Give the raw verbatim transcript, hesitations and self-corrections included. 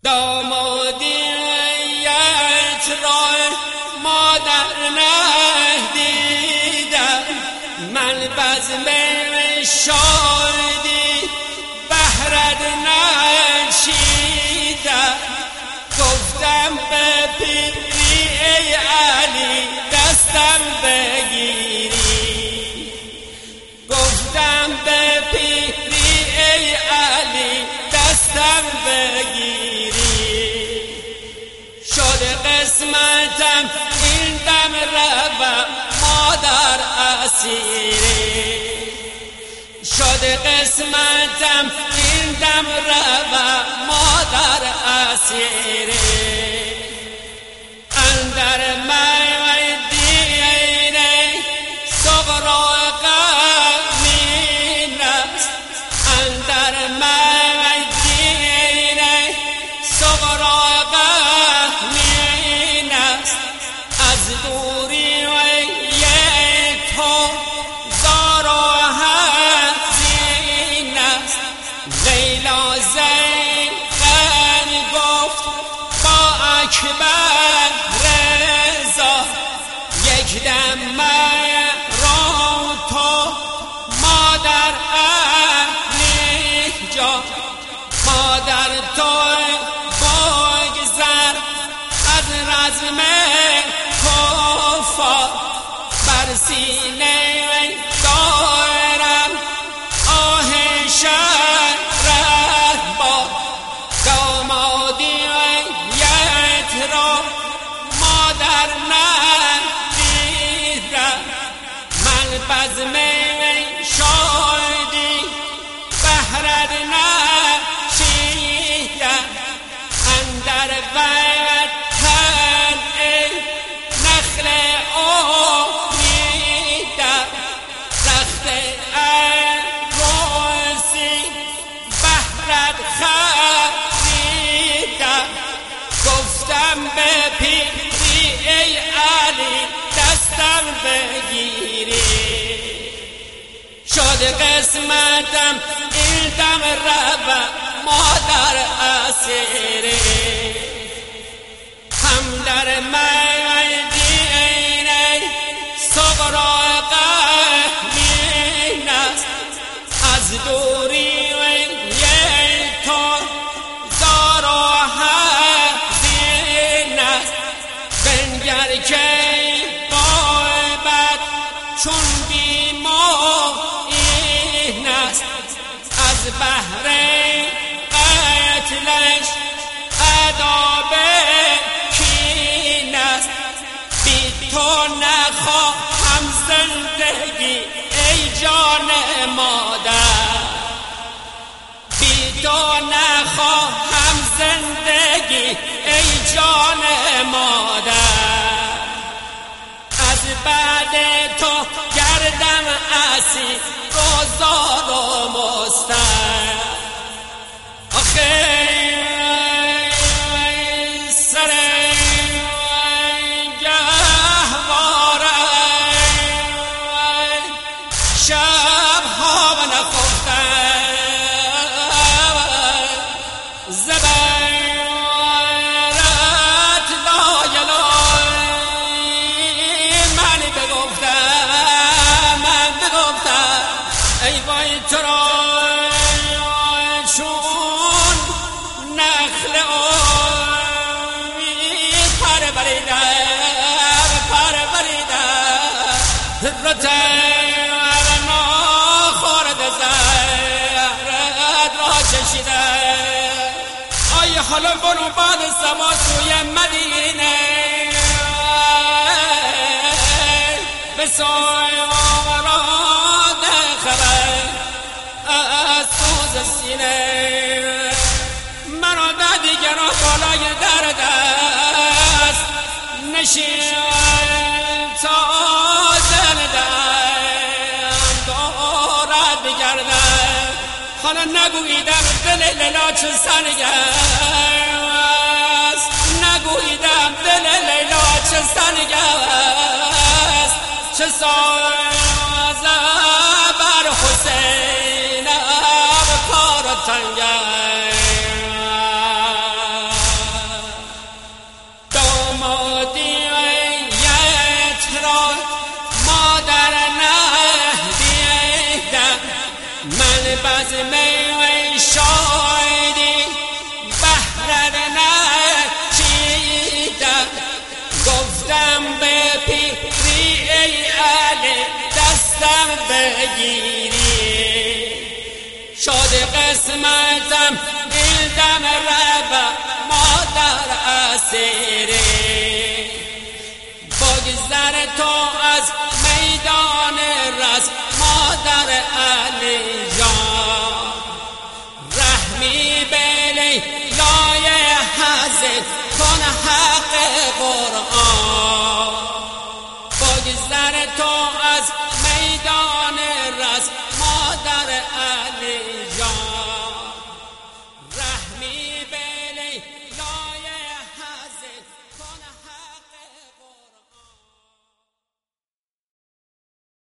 دامادیت را مادر ندیدم، من بزم شادی بهرت نچیدم. گفتم به پیری ای علی دستم بگیری، گفتم به پیری ای علی دستم بگیری. شد قسمتم این دم روم مادر اسیری، شد قسمتم این دم روم مادر اسیری. اندر میدینه صغرا غمین است، اندر میدینه صغرا غمین است. از دوری و تو زار و حزین است. لیلا زیغن گفت با اکبر رضا، یک دم مرا تو مادر علی جا. مادر تو بگذر از رزم کفار، بر سینه دارم آه شرت باد. دامادیت را مادر ندیدم، من بزم شادی بهرت نچیدم. اندر وطن ای نخل امیدم، رخت عروسی بهرت خریدم. گفتم به پیری ای علی دستم بگیری، شد قسمتم این دم روم مادر اسیری. هم در میدینه صغرا غمین است، از دوری و تو زار و حزین است. بنگر که غایبت چون بیمارین است، از بهر قتلش عذاب کین است. بی تو نخواهم زندگی ای جان مادر، بی تو نخواهم زندگی ای جان مادر. از بعد تو گردم اسیر گذار و مستر. آخه سر گهواره شبها و نخفتم، زبرت لایلای من بگفتم، من بگفتم ای وای تو را چون نخل امید پر بریدم، پر بریدم. رتن ناخورد زهرت را چشیدم. آی حالا برو بعد سما سوی مدینه، به سوی آراد خبر از سوز سینه. مرا ده دیگران بالای درد است، نشین تا زندم دارد بگردم. حالا نگویدم دل لیلا چه سنگ است، نگویدم دل لیلا چه سنگ است. چه سازه بر حسین اب کار تنگ است. از می شادی بهرت نچیدم گفتم به پیری ای علی دستم بگیری شد قسمتم دیدم ربا مادر اسیری بگذر تو از میدان رزم مادر علی جان رحمی به لیلای حضرت کن حق قرآن بگذر تو از میدان رزم